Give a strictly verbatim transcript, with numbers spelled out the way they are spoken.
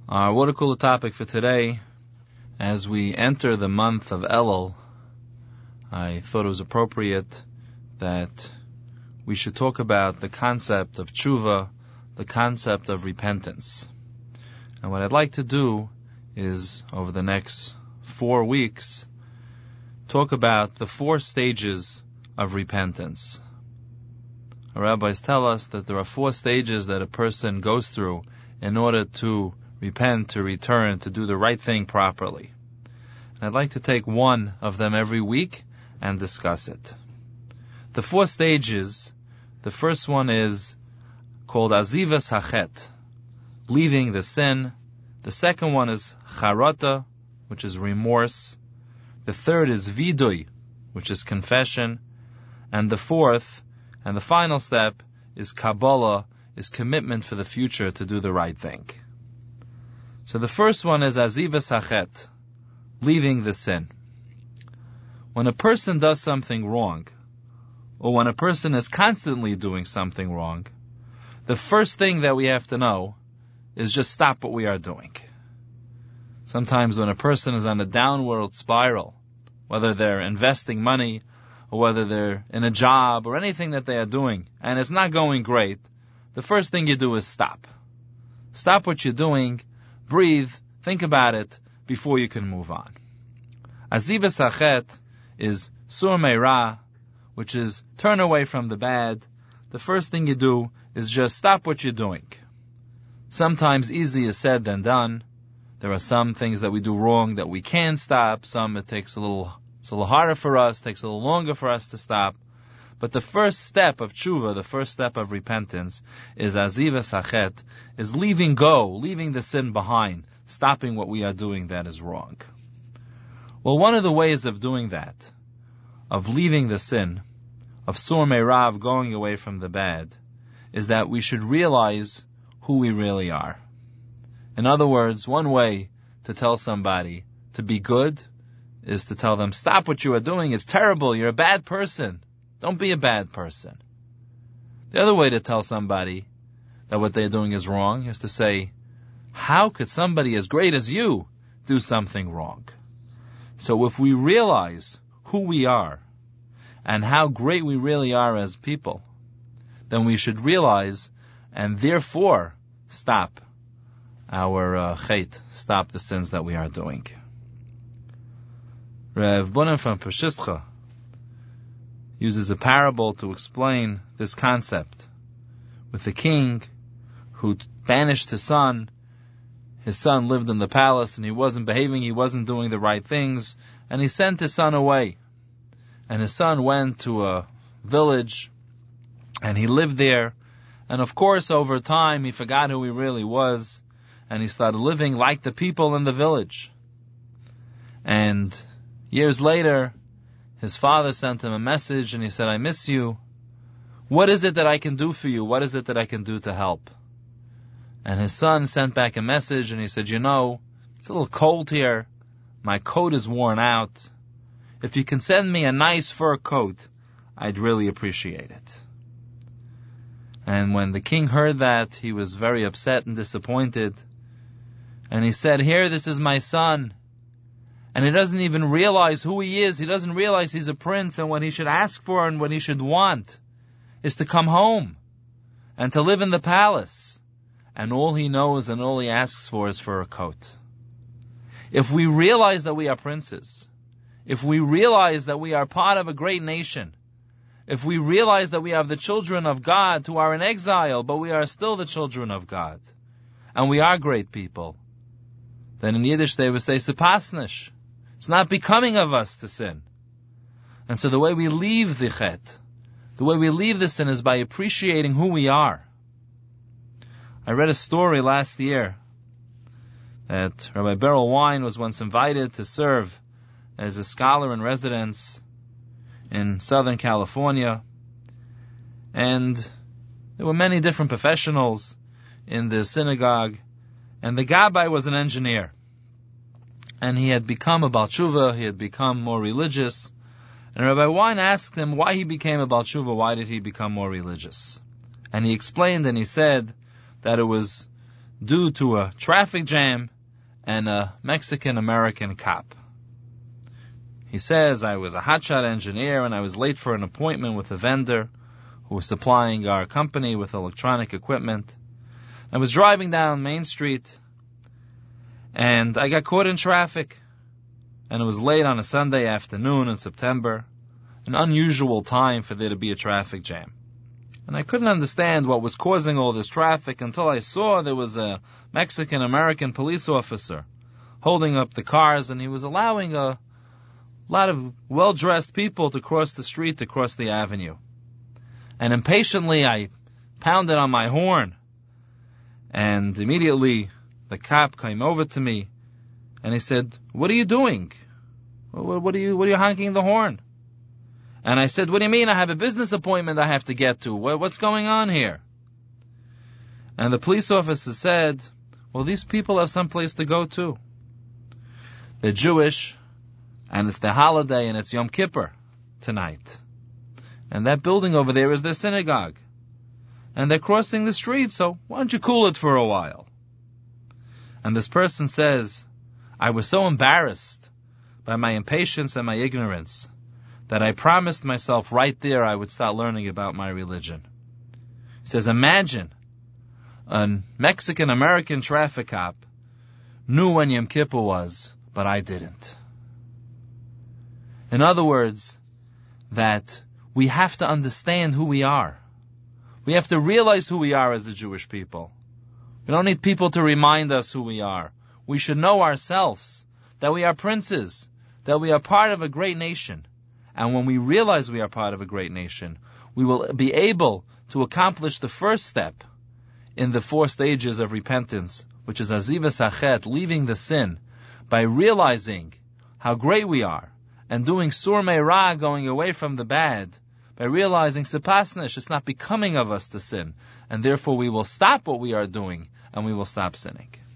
Our water cooler topic for today, as we enter the month of Elul, I thought it was appropriate that we should talk about the concept of tshuva, the concept of repentance. And what I'd like to do is, over the next four weeks, talk about the four stages of repentance. Our rabbis tell us that there are four stages that a person goes through in order to repent, to return, to do the right thing properly. And I'd like to take one of them every week and discuss it. The four stages, the first one is called azivas hachet, leaving the sin. The second one is charata, which is remorse. The third is vidui, which is confession. And the fourth, and the final step, is kabbalah, is commitment for the future to do the right thing. So the first one is azivas hachet, leaving the sin. When a person does something wrong, or when a person is constantly doing something wrong, the first thing that we have to know is just stop what we are doing. Sometimes when a person is on a downward spiral, whether they're investing money, or whether they're in a job, or anything that they are doing, and it's not going great, the first thing you do is stop. Stop what you're doing, breathe, think about it, before you can move on. Azivas hachet is sur meira, which is turn away from the bad. The first thing you do is just stop what you're doing. Sometimes easier said than done. There are some things that we do wrong that we can stop. Some it takes a little, it's a little harder for us, takes a little longer for us to stop. But the first step of tshuva, the first step of repentance, is azivas hachet, is leaving go, leaving the sin behind, stopping what we are doing that is wrong. Well, one of the ways of doing that, of leaving the sin, of sur meirav, going away from the bad, is that we should realize who we really are. In other words, one way to tell somebody to be good is to tell them, stop what you are doing, it's terrible, you're a bad person. Don't be a bad person. The other way to tell somebody that what they're doing is wrong is to say, how could somebody as great as you do something wrong? So if we realize who we are and how great we really are as people, then we should realize and therefore stop our uh, chait, stop the sins that we are doing. Rav Bunim from Peshischa uses a parable to explain this concept. With the king who banished his son, his son lived in the palace and he wasn't behaving, he wasn't doing the right things, and he sent his son away. And his son went to a village and he lived there, and of course over time he forgot who he really was, and he started living like the people in the village. And years later, his father sent him a message and he said, I miss you. What is it that I can do for you? What is it that I can do to help? And his son sent back a message and he said, you know, it's a little cold here. My coat is worn out. If you can send me a nice fur coat, I'd really appreciate it. And when the king heard that, he was very upset and disappointed. And he said, here, this is my son. And he doesn't even realize who he is. He doesn't realize he's a prince, and what he should ask for and what he should want is to come home and to live in the palace. And all he knows and all he asks for is for a coat. If we realize that we are princes, if we realize that we are part of a great nation, if we realize that we are the children of God who are in exile, but we are still the children of God, and we are great people, then in Yiddish they would say, sepasnish. It's not becoming of us to sin. And so the way we leave the chet, the way we leave the sin is by appreciating who we are. I read a story last year that Rabbi Beryl Wein was once invited to serve as a scholar in residence in Southern California. And there were many different professionals in the synagogue, and the Gabbai was an engineer. And he had become a Baal Tshuva, he had become more religious. And Rabbi Wein asked him why he became a Baal Tshuva, why did he become more religious? And he explained and he said that it was due to a traffic jam and a Mexican-American cop. He says, I was a hotshot engineer and I was late for an appointment with a vendor who was supplying our company with electronic equipment. I was driving down Main Street and I got caught in traffic. And it was late on a Sunday afternoon in September, an unusual time for there to be a traffic jam. And I couldn't understand what was causing all this traffic until I saw there was a Mexican-American police officer holding up the cars, and he was allowing a lot of well-dressed people to cross the street, to cross the avenue. And impatiently I pounded on my horn, and immediately the cop came over to me, and he said, "What are you doing? What are you, what are you honking the horn?" And I said, "What do you mean? I have a business appointment I have to get to. What's going on here?" And the police officer said, "Well, these people have some place to go to. They're Jewish, and it's their holiday, and it's Yom Kippur tonight. And that building over there is their synagogue. And they're crossing the street, so why don't you cool it for a while?" And this person says, "I was so embarrassed by my impatience and my ignorance that I promised myself right there I would start learning about my religion." He says, imagine a Mexican-American traffic cop knew when Yom Kippur was, but I didn't. In other words, that we have to understand who we are. We have to realize who we are as a Jewish people. We don't need people to remind us who we are. We should know ourselves, that we are princes, that we are part of a great nation. And when we realize we are part of a great nation, we will be able to accomplish the first step in the four stages of repentance, which is azivas hachet, leaving the sin, by realizing how great we are, and doing sur me'ra, going away from the bad, by realizing sepasnish, it's not becoming of us to sin, and therefore we will stop what we are doing, and we will stop sinning.